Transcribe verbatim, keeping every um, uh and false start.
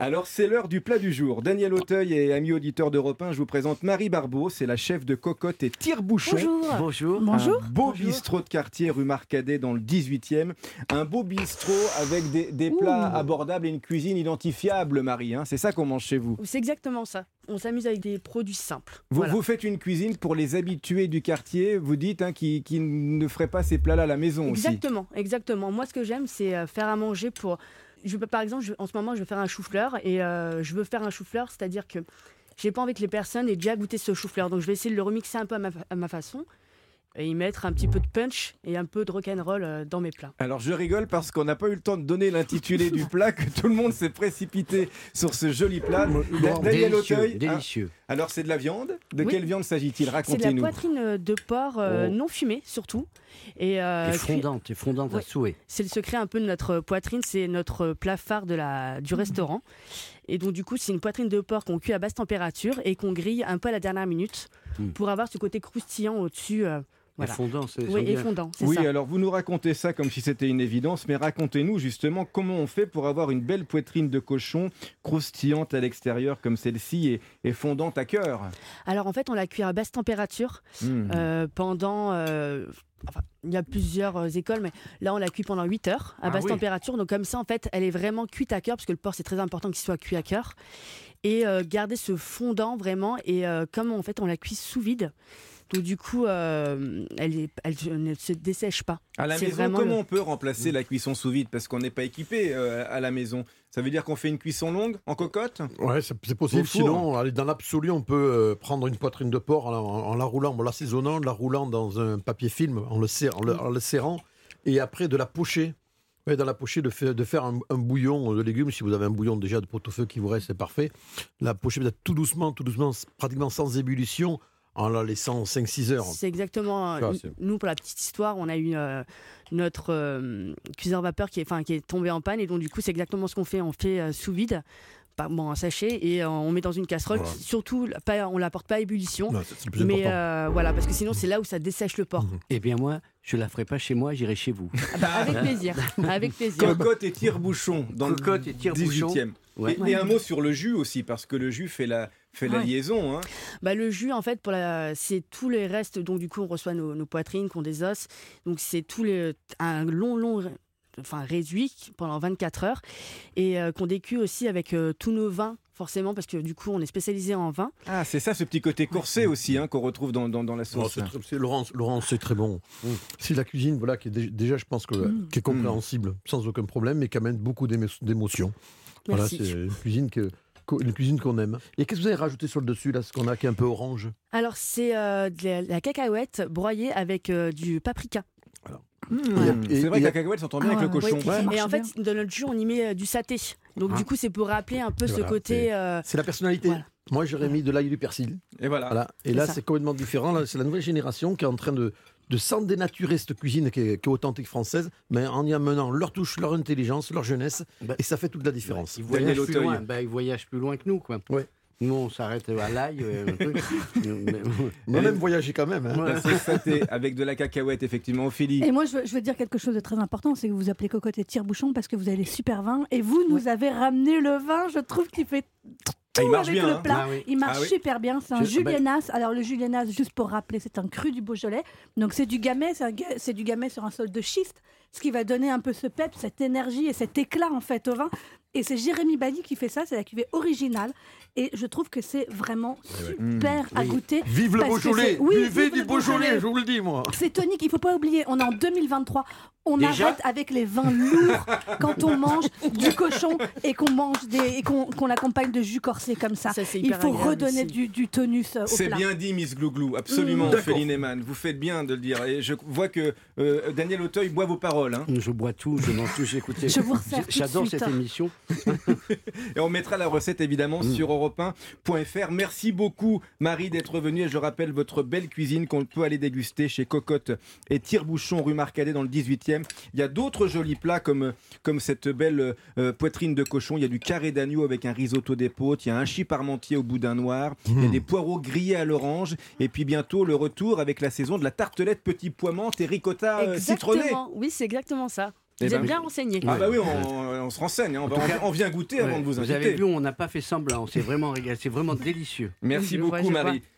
Alors c'est l'heure du plat du jour. Daniel Auteuil et amis auditeurs d'Europe un, je vous présente Marie Barbeau, c'est la chef de Cocotte et Tire-Bouchon. Bonjour. Bonjour. Bonjour. Un beau Bonjour. bistrot de quartier rue Marcadet dans le dix-huitième. Un beau bistrot avec des, des plats Ouh. abordables et une cuisine identifiable, Marie. Hein. C'est ça qu'on mange chez vous. C'est exactement ça. On s'amuse avec des produits simples. Vous, Voilà. vous faites une cuisine pour les habitués du quartier, vous dites, hein, qui, qui ne feraient pas ces plats-là à la maison Exactement, exactement. Moi, ce que j'aime, c'est euh, faire à manger pour... Je veux, par exemple, je- en ce moment, je veux faire un chou-fleur et euh, je veux faire un chou-fleur, c'est-à-dire que j'ai pas envie que les personnes aient déjà goûté ce chou-fleur. Donc, je vais essayer de le remixer un peu à ma, à ma façon et y mettre un petit peu de punch et un peu de rock'n'roll euh, dans mes plats. aussi. Alors je rigole parce qu'on n'a pas eu le temps de donner l'intitulé du plat, que tout le monde s'est précipité sur ce joli plat. Da- Daniel Délicieux, Auteuil, hein. délicieux. Alors c'est de la viande. De Oui. quelle viande s'agit-il? C'est de la Racontez-nous. poitrine de porc euh, Oh. non fumée, surtout. Et, euh, Et cuit- fondante, et fondante à Ouais. souhait. C'est le secret un peu de notre poitrine, c'est notre plat phare de la, du restaurant. Et donc du coup, c'est une poitrine de porc qu'on cuit à basse température et qu'on grille un peu à la dernière minute Mm. pour avoir ce côté croustillant au-dessus. euh, voilà. Et fondant, c'est Oui, c'est et bien. fondant, c'est Oui, ça. alors vous nous racontez ça comme si c'était une évidence, mais racontez-nous justement comment on fait pour avoir une belle poitrine de cochon croustillante à l'extérieur comme celle-ci et, et fondante à cœur. Alors en fait, on la cuit à basse température Mmh. euh, pendant... euh, enfin, il y a plusieurs euh, écoles, mais là, on la cuit pendant huit heures à Ah basse oui. température. Donc comme ça, en fait, elle est vraiment cuite à cœur, parce que le porc, c'est très important qu'il soit cuit à cœur. Et euh, garder ce fondant vraiment. Et euh, comme en fait, on la cuit sous vide. Donc du coup, euh, elle, est- elle ne se dessèche pas. À la C'est maison, vraiment comment le- on peut remplacer la cuisson sous vide parce qu'on n'est pas équipé euh, à la maison? Ça veut dire qu'on fait une cuisson longue en cocotte? Ouais, c'est c'est possible. Au four. Sinon, allez, dans l'absolu, on peut euh, prendre une poitrine de porc en, la- en la roulant, en l'assaisonnant, la roulant dans un papier film, en le, serre- en le, en le serrant, et après de la pocher. Ouais, dans la pocher, de, fa- de faire un, un bouillon de légumes. Si vous avez un bouillon déjà de pot-au-feu qui vous reste, c'est parfait. La pocher peut-être tout doucement, tout doucement, pratiquement sans ébullition, en la laissant cinq six heures. C'est exactement. Ça, euh, c'est- nous, pour la petite histoire, on a eu euh, notre euh, cuiseur vapeur qui est, enfin, qui est tombé en panne. Et donc, du coup, c'est exactement ce qu'on fait. On fait euh, sous vide, par, bon, un sachet, et euh, on met dans une casserole. Voilà. Surtout, pas, on ne la porte pas à ébullition. Non, c'est c'est le plus Mais important. euh, voilà, parce que sinon, c'est là où ça dessèche le porc. Mhm. Eh bien moi, je la ferai pas chez moi, j'irai chez vous. Ah bah, avec plaisir. Avec plaisir. Cocotte et tire-bouchon dans Cocotte et le tire-bouchon. dix-huitième. Ouais. Et, et un mot sur le jus aussi, parce que le jus fait la, fait la Ouais. liaison. Hein. Bah, le jus, en fait, pour la... c'est tous les restes. Donc, du coup, on reçoit nos, nos poitrines, qui ont des os. Donc, c'est tous les... un long, long enfin, réduit pendant vingt-quatre heures. Et euh, qu'on décuit aussi avec euh, tous nos vins, forcément, parce que du coup, on est spécialisé en vin. Ah, c'est ça ce petit côté corsé aussi hein, qu'on retrouve dans, dans, dans la Oh, sauce. c'est très- c'est- Laurence, Laurence, c'est très bon. Mm. C'est la cuisine, voilà, qui est dé- déjà, je pense que Mm. qui est compréhensible, sans aucun problème, mais qui amène beaucoup d'émo- d'émotions. Voilà, Merci. c'est une cuisine que qu'o- une cuisine qu'on aime. Et qu'est-ce que vous avez rajouté sur le dessus là, ce qu'on a qui est un peu orange? Alors, c'est euh, de la, la cacahuète broyée avec euh, du paprika. Et- Mmh. et- C'est vrai et- que la cacahuète s'entend bien Ah, avec le ouais, cochon. oui. Ça marche Et en fait, bien. dans notre jus, on y met euh, du saté. Donc, Ah. du coup, c'est pour rappeler un peu Et ce voilà, côté. euh, C'est la personnalité. Voilà. Moi, j'aurais mis de l'ail et du persil. Et voilà. Voilà. Et C'est là, ça. c'est complètement différent. Là, c'est la nouvelle génération qui est en train de, de s'en dénaturer cette cuisine qui est, qui est authentique française, mais en y amenant leur touche, leur intelligence, leur jeunesse. Bah, Et ça fait toute la différence. Ils Daniel voyagent plus Auteuil. loin. Bah, ils voyagent plus loin que nous, quoi. Ouais. Nous, on s'arrête à l'ail. euh, un truc. Mais- On a même voyagé quand même. hein. Ouais. La sauce saté avec de la cacahuète, effectivement. Ophélie. Et moi, je veux, je veux dire quelque chose de très important, c'est que vous appelez Cocotte et Tire-Bouchon parce que vous avez les super vins. Et vous nous avez ramené le vin, je trouve qu'il fait tout Ah, il marche avec bien, le hein. plat. Ah oui. Il marche Ah oui. super bien. C'est un Je- bah- Julienas. Alors, le Julienas, juste pour rappeler, c'est un cru du Beaujolais. Donc, c'est du gamay, c'est, un ga- c'est du gamay sur un sol de schiste, ce qui va donner un peu ce pep, cette énergie et cet éclat, en fait, au vin. Et c'est Jérémy Bali qui fait ça, c'est la cuvée originale. Et je trouve que c'est vraiment super à Oui. goûter. Vive le Parce que Beaujolais. c'est- oui, Buvez vive du le Beaujolais, Beaujolais. je vous le dis, moi. C'est tonique, il faut pas oublier, on est en deux mille vingt-trois, on Déjà arrête avec les vins lourds quand on mange du cochon et qu'on mange des et qu'on qu'on l'accompagne de jus corsé comme ça. Ça, c'est Il hyper faut agréable redonner aussi. du, du tonus euh, au C'est plat. bien dit, Miss Glouglou, absolument, Mmh. Ophélie Neyman. Vous faites bien de le dire. Et je vois que euh, Daniel Auteuil boit vos paroles. hein. Je bois tout, je mange tout, j'ai écouté. Je vous resserre tout de J'adore suite. cette émission. Et on mettra la recette évidemment Mmh. sur europe un point f r. Merci beaucoup, Marie, d'être venue. Et je rappelle votre belle cuisine qu'on peut aller déguster chez Cocotte et Tire-Bouchon, rue Marcadet, dans le dix-huitième. Il y a d'autres jolis plats comme, comme cette belle euh, poitrine de cochon. Il y a du carré d'agneau avec un risotto d'épaule. Il y a un hachis parmentier au boudin noir. Il y a des poireaux grillés à l'orange. Et puis bientôt le retour avec la saison de la tartelette petit pois menthe et ricotta euh, citronné. Exactement. Oui, c'est exactement ça. Eh Vous ben, êtes bien renseigné. Ah bah oui, on, on se renseigne, hein. on, va- En tout on- cas, on vient goûter avant Ouais, de vous vous inviter. avez vu, on n'a pas fait semblant. C'est vraiment régal, c'est vraiment délicieux. Merci Je beaucoup vois, je vois. Marie.